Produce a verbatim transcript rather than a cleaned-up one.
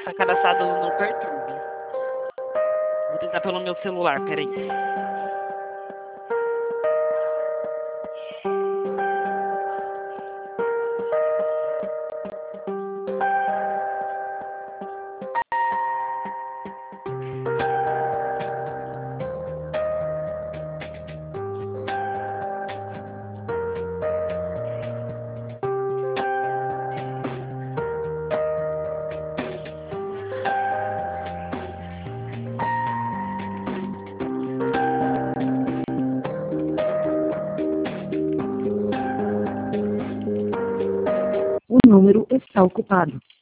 Essa cadastrada não perturbe. Vou tentar pelo meu celular, peraí. O número está ocupado.